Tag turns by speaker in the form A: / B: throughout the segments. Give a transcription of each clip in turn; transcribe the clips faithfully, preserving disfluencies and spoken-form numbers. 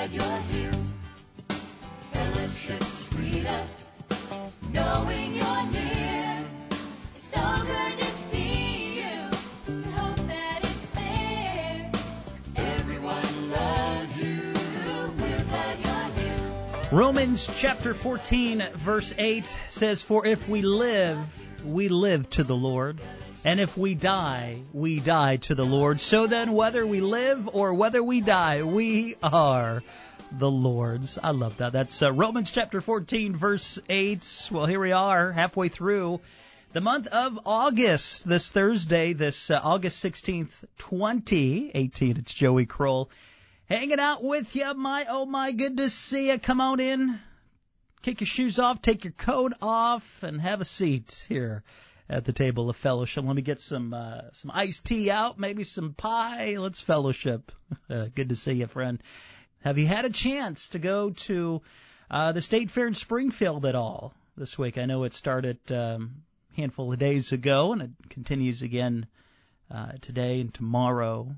A: glad you're here. Fellowship sweeter, knowing you're near. It's so good to see you. I hope that it's clear. Everyone loves you. We're glad you're here.
B: Romans chapter fourteen, verse eight says, "For if we live, we live to the Lord. And if we die, we die to the Lord. So then, whether we live or whether we die, we are the Lord's." I love that. That's uh, Romans chapter fourteen, verse eight. Well, here we are, halfway through the month of August. This Thursday, this uh, August sixteenth, twenty eighteen. It's Joey Kroll hanging out with you. My, oh my, good to see you. Come on in. Kick your shoes off, take your coat off, and have a seat here at the table of fellowship. Let me get some uh, some iced tea out, maybe some pie. Let's fellowship. Uh, good to see you, friend. Have you had a chance to go to uh, the State Fair in Springfield at all this week? I know it started um, a handful of days ago, and it continues again uh, today and tomorrow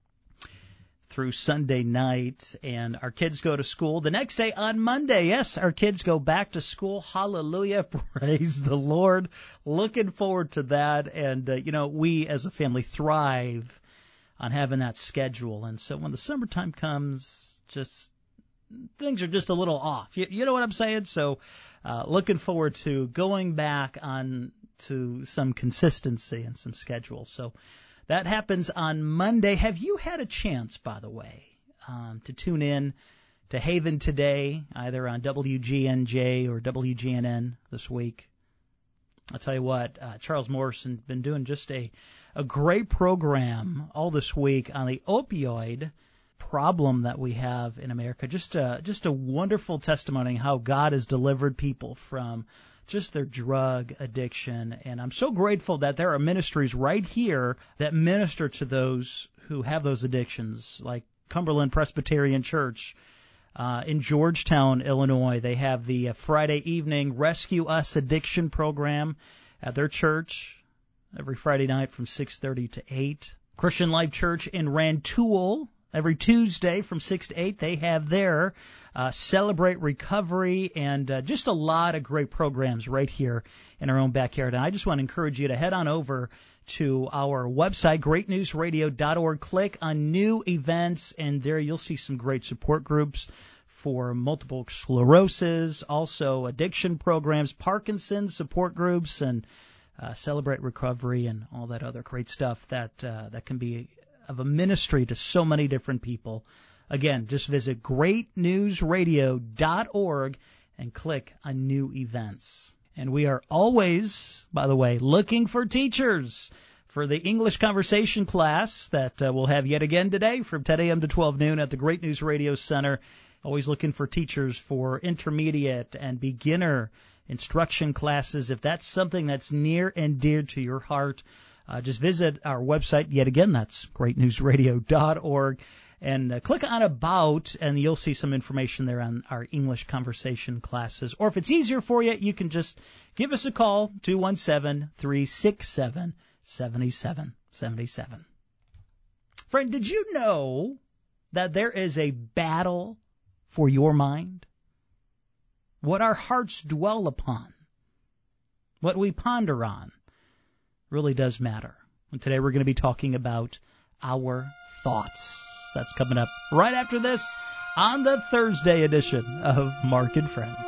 B: through Sunday night, and our kids go to school the next day on Monday. Yes, our kids go back to school. Hallelujah. Praise the Lord. Looking forward to that. And, uh, you know, we as a family thrive on having that schedule. And so when the summertime comes, just things are just a little off. You, you know what I'm saying? So uh, looking forward to going back on to some consistency and some schedule. So that happens on Monday. Have you had a chance, by the way, um, to tune in to Haven Today, either on W G N J or W G N N this week? I'll tell you what, uh, Charles Morrison's been doing just a, a great program all this week on the opioid problem that we have in America. Just a, just a wonderful testimony how God has delivered people from just their drug addiction. And I'm so grateful that there are ministries right here that minister to those who have those addictions, like Cumberland Presbyterian Church uh, in Georgetown, Illinois. They have the uh, Friday evening Rescue Us Addiction program at their church every Friday night from six thirty to eight. Christian Life Church in Rantoul, every Tuesday from six to eight, they have their uh, Celebrate Recovery, and uh, just a lot of great programs right here in our own backyard. And I just want to encourage you to head on over to our website, great news radio dot org. Click on New Events, and there you'll see some great support groups for multiple sclerosis, also addiction programs, Parkinson's support groups, and uh, Celebrate Recovery, and all that other great stuff that uh, that can be of a ministry to so many different people. Again, just visit great news radio dot org and click on New Events. And we are always, by the way, looking for teachers for the English conversation class that uh, we'll have yet again today from ten a.m. to twelve noon at the Great News Radio Center. Always looking for teachers for intermediate and beginner instruction classes. If that's something that's near and dear to your heart, Uh, just visit our website. Yet again, that's great news radio dot org. And uh, click on About, and you'll see some information there on our English conversation classes. Or if it's easier for you, you can just give us a call, two one seven, three six seven, seven seven seven seven. Friend, did you know that there is a battle for your mind? What our hearts dwell upon, what we ponder on, really does matter. And today we're going to be talking about our thoughts. That's coming up right after this on the Thursday edition of Mark and Friends.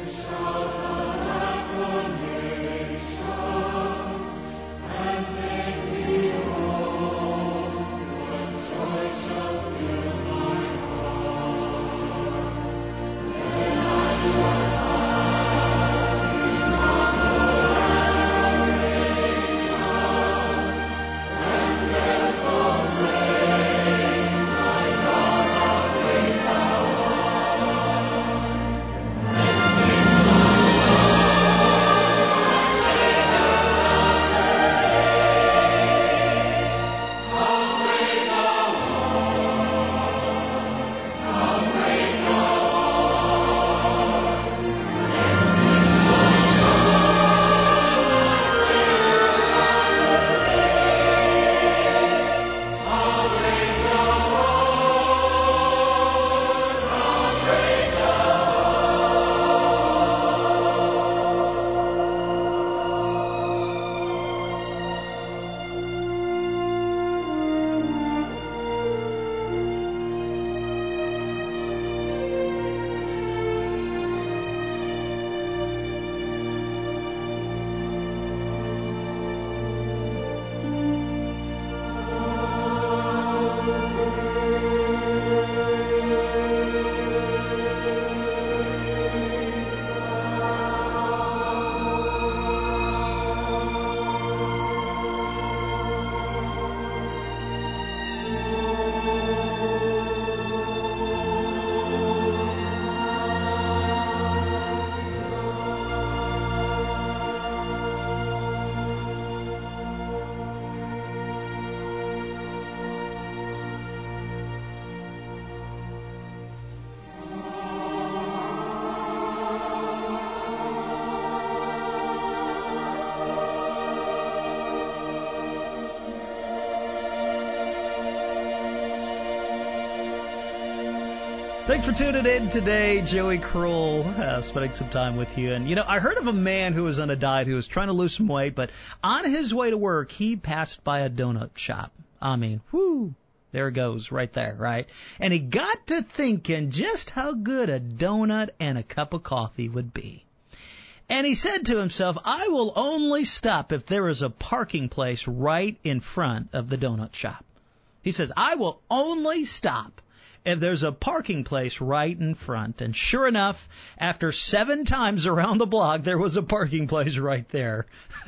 B: Thanks for tuning in today. Joey Kroll, uh, spending some time with you. And, you know, I heard of a man who was on a diet who was trying to lose some weight, but on his way to work, he passed by a donut shop. I mean, whoo, there it goes right there, right? And he got to thinking just how good a donut and a cup of coffee would be. And he said to himself, I will only stop if there is a parking place right in front of the donut shop. He says, I will only stop if there's a parking place right in front. And sure enough, after seven times around the block, there was a parking place right there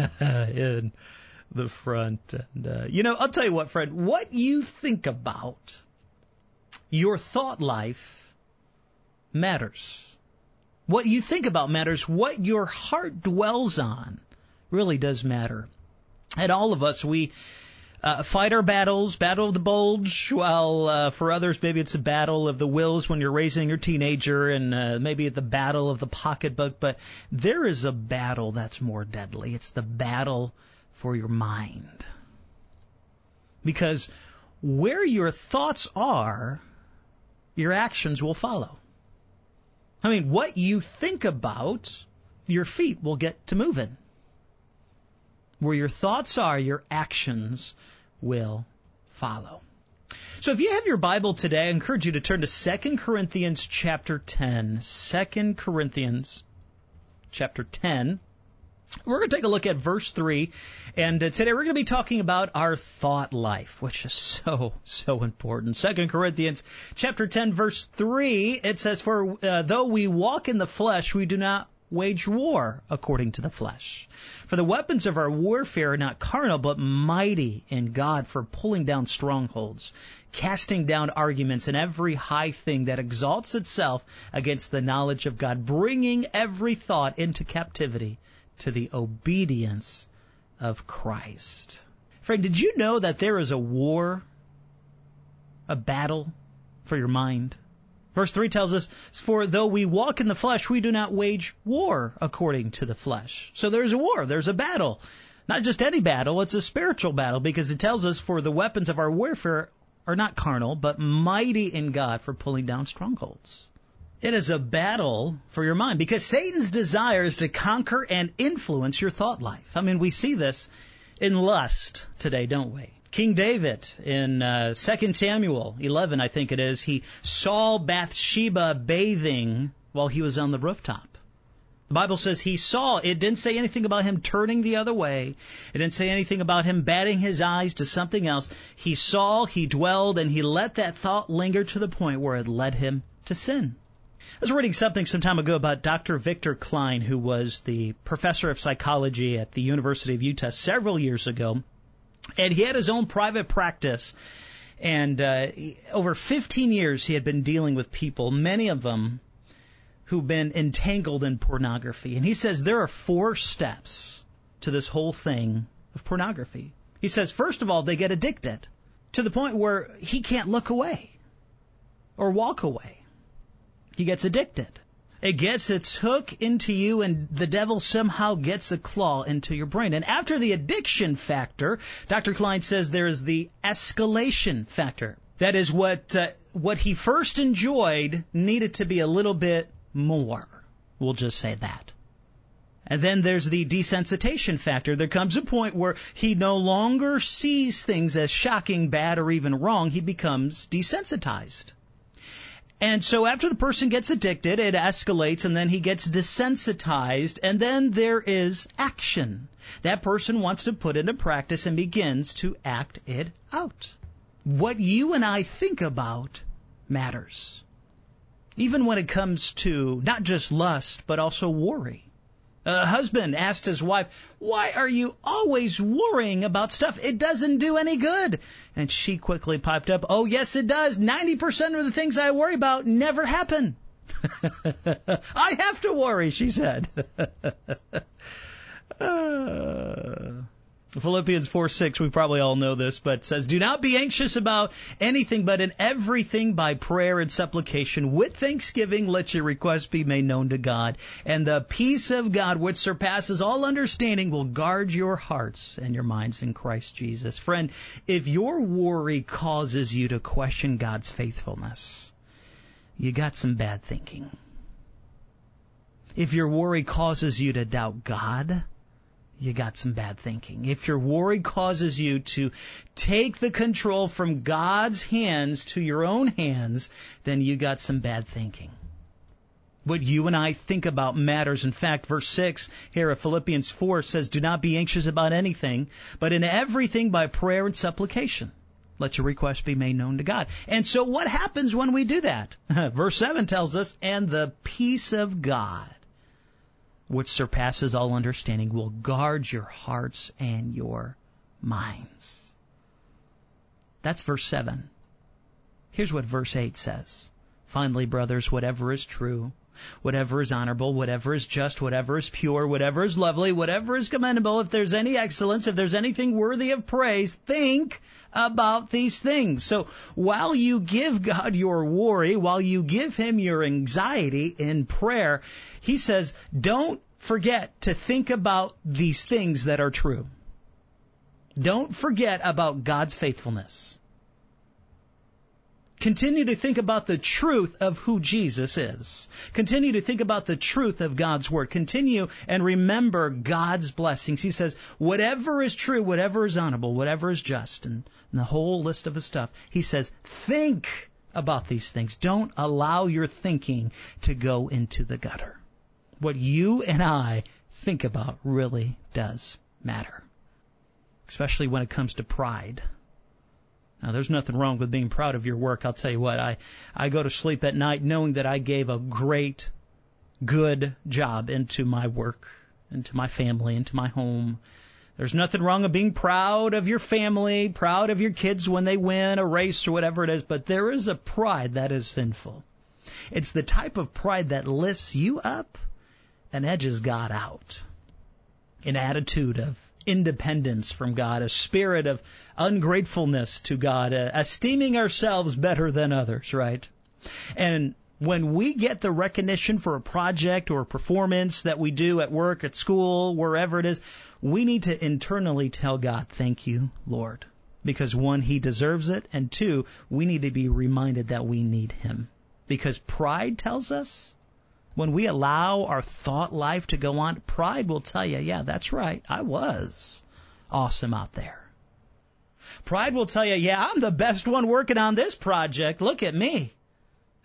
B: in the front. And, uh, you know, I'll tell you what, friend, what you think about, your thought life matters. What you think about matters. What your heart dwells on really does matter. And all of us, we Uh, fight our battles, battle of the bulge, while uh, for others maybe it's a battle of the wills when you're raising your teenager, and uh, maybe the battle of the pocketbook. But there is a battle that's more deadly. It's the battle for your mind. Because where your thoughts are, your actions will follow. I mean, what you think about, your feet will get to moving. Where your thoughts are, your actions will follow. So if you have your Bible today, I encourage you to turn to Second Corinthians chapter ten. Second Corinthians chapter ten. We're going to take a look at verse three. And uh, today we're going to be talking about our thought life, which is so, so important. Second Corinthians chapter ten, verse three, it says, For uh, though we walk in the flesh, we do not wage war according to the flesh. For the weapons of our warfare are not carnal, but mighty in God for pulling down strongholds, casting down arguments and every high thing that exalts itself against the knowledge of God, bringing every thought into captivity to the obedience of Christ. Friend, did you know that there is a war, a battle for your mind? Verse three tells us, For though we walk in the flesh, we do not wage war according to the flesh. So there's a war, there's a battle. Not just any battle, it's a spiritual battle, because it tells us, For the weapons of our warfare are not carnal, but mighty in God for pulling down strongholds. It is a battle for your mind, because Satan's desire is to conquer and influence your thought life. I mean, we see this in lust today, don't we? King David in uh, Second Samuel eleven, I think it is, he saw Bathsheba bathing while he was on the rooftop. The Bible says he saw. It didn't say anything about him turning the other way. It didn't say anything about him batting his eyes to something else. He saw, he dwelled, and he let that thought linger to the point where it led him to sin. I was reading something some time ago about Doctor Victor Klein, who was the professor of psychology at the University of Utah several years ago. And he had his own private practice. And uh, over fifteen years he had been dealing with people, many of them who've been entangled in pornography. And he says there are four steps to this whole thing of pornography. He says, first of all, they get addicted to the point where he can't look away or walk away. He gets addicted. It gets its hook into you, and the devil somehow gets a claw into your brain. And after the addiction factor, Doctor Klein says there is the escalation factor. That is what uh, what he first enjoyed needed to be a little bit more. We'll just say that. And then there's the desensitization factor. There comes a point where he no longer sees things as shocking, bad, or even wrong. He becomes desensitized. And so after the person gets addicted, it escalates, and then he gets desensitized, and then there is action. That person wants to put into practice and begins to act it out. What you and I think about matters. Even when it comes to not just lust, but also worry. A husband asked his wife, "Why are you always worrying about stuff? It doesn't do any good." And she quickly piped up, "Oh, yes, it does. ninety percent of the things I worry about never happen." I have to worry, she said. uh... Philippians four six, we probably all know this, but says, "Do not be anxious about anything, but in everything by prayer and supplication, with thanksgiving, let your requests be made known to God. And the peace of God, which surpasses all understanding, will guard your hearts and your minds in Christ Jesus." Friend, if your worry causes you to question God's faithfulness, you got some bad thinking. If your worry causes you to doubt God, you got some bad thinking. If your worry causes you to take the control from God's hands to your own hands, then you got some bad thinking. What you and I think about matters. In fact, verse six here of Philippians four says, "Do not be anxious about anything, but in everything by prayer and supplication, let your requests be made known to God." And so what happens when we do that? Verse seven tells us, "And the peace of God, which surpasses all understanding, will guard your hearts and your minds." That's verse seven. Here's what verse eight says. "Finally, brothers, whatever is true, whatever is honorable, whatever is just, whatever is pure, whatever is lovely, whatever is commendable, if there's any excellence, if there's anything worthy of praise, think about these things." So while you give God your worry, while you give Him your anxiety in prayer, He says, don't forget to think about these things that are true. Don't forget about God's faithfulness. Continue to think about the truth of who Jesus is. Continue to think about the truth of God's Word. Continue and remember God's blessings. He says, whatever is true, whatever is honorable, whatever is just, and, and the whole list of his stuff, he says, think about these things. Don't allow your thinking to go into the gutter. What you and I think about really does matter, especially when it comes to pride. Now, there's nothing wrong with being proud of your work. I'll tell you what, I, I go to sleep at night knowing that I gave a great, good job into my work, into my family, into my home. There's nothing wrong with being proud of your family, proud of your kids when they win a race or whatever it is, but there is a pride that is sinful. It's the type of pride that lifts you up and edges God out. An attitude of independence from God, a spirit of ungratefulness to God, uh, esteeming ourselves better than others, right? And when we get the recognition for a project or a performance that we do at work, at school, wherever it is, we need to internally tell God, thank you, Lord. Because one, He deserves it, and two, we need to be reminded that we need Him. Because pride tells us, when we allow our thought life to go on, pride will tell you, yeah, that's right, I was awesome out there. Pride will tell you, yeah, I'm the best one working on this project. Look at me.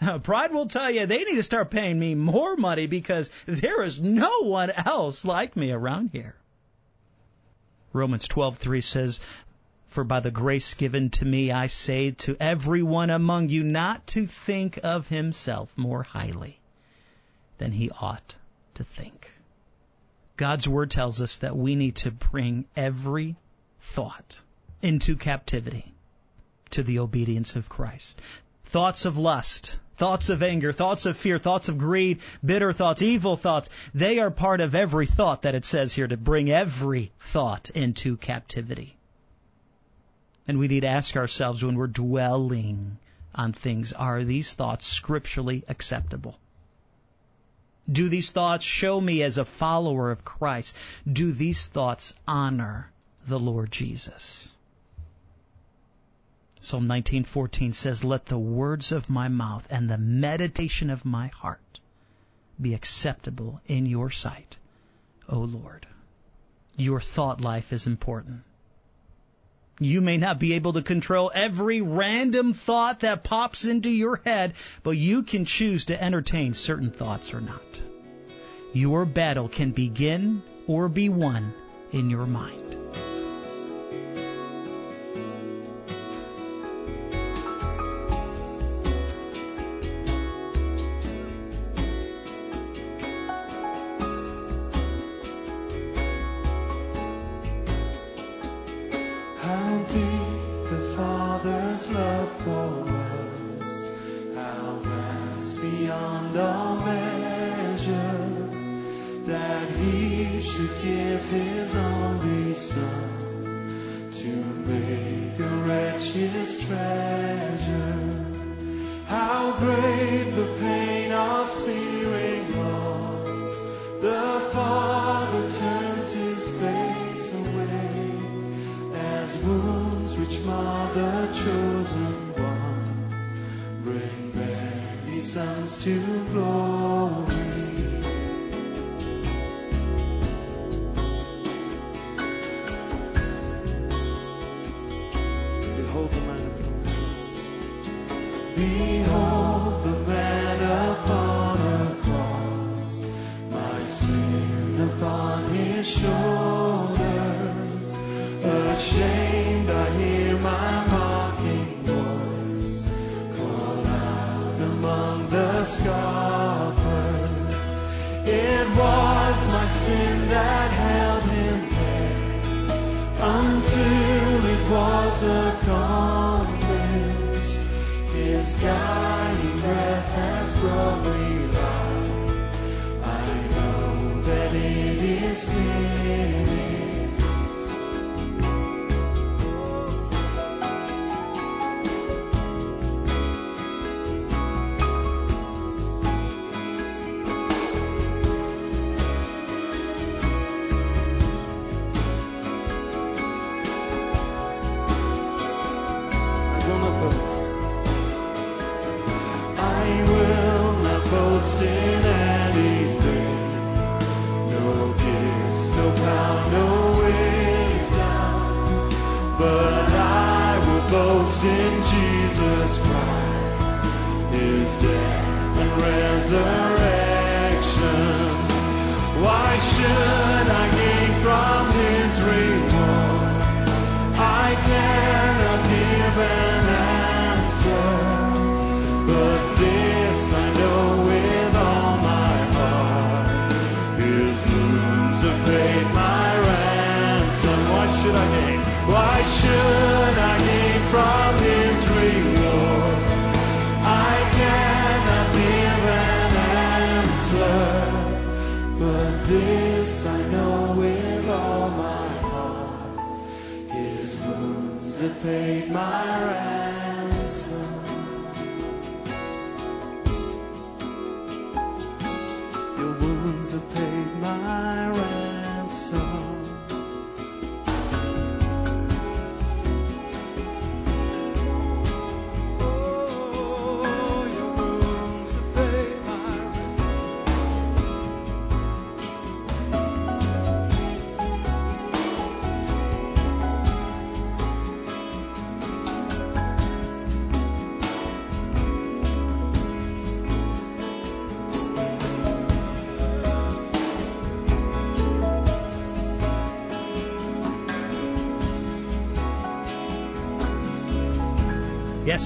B: Pride will tell you they need to start paying me more money because there is no one else like me around here. Romans twelve three says, "For by the grace given to me, I say to everyone among you not to think of himself more highly than he ought to think." God's Word tells us that we need to bring every thought into captivity to the obedience of Christ. Thoughts of lust, thoughts of anger, thoughts of fear, thoughts of greed, bitter thoughts, evil thoughts, they are part of every thought that it says here to bring every thought into captivity. And we need to ask ourselves when we're dwelling on things, are these thoughts scripturally acceptable? Do these thoughts show me as a follower of Christ? Do these thoughts honor the Lord Jesus? Psalm nineteen fourteen says, "Let the words of my mouth and the meditation of my heart be acceptable in your sight, O Lord." Your thought life is important. You may not be able to control every random thought that pops into your head, but you can choose to entertain certain thoughts or not. Your battle can begin or be won in your mind.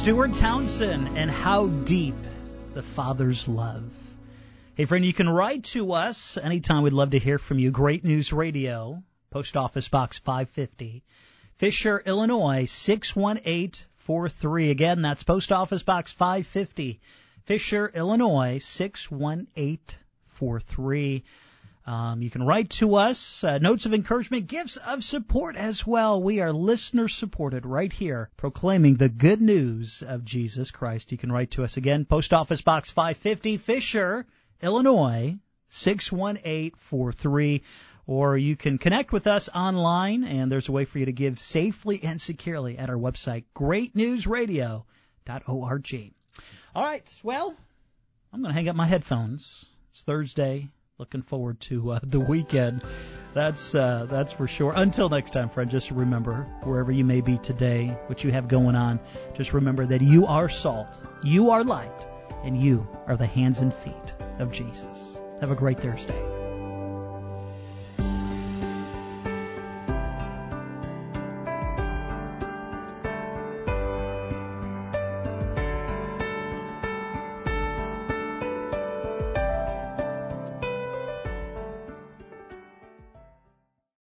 B: Stuart Townsend and How Deep the Father's Love. Hey, friend, you can write to us anytime. We'd love to hear from you. Great News Radio, Post Office Box five fifty, Fisher, Illinois, six one eight four three. Again, that's Post Office Box five fifty, Fisher, Illinois, six one eight four three. Um, you can write to us, uh, notes of encouragement, gifts of support as well. We are listener-supported right here, proclaiming the good news of Jesus Christ. You can write to us again, Post Office Box five fifty, Fisher, Illinois, six one eight four three. Or you can connect with us online, and there's a way for you to give safely and securely at our website, great news radio dot org. All right, well, I'm going to hang up my headphones. It's Thursday. Looking forward to uh, the weekend. That's uh, that's for sure. Until next time, friend, just remember, wherever you may be today, what you have going on, just remember that you are salt, you are light, and you are the hands and feet of Jesus. Have a great Thursday.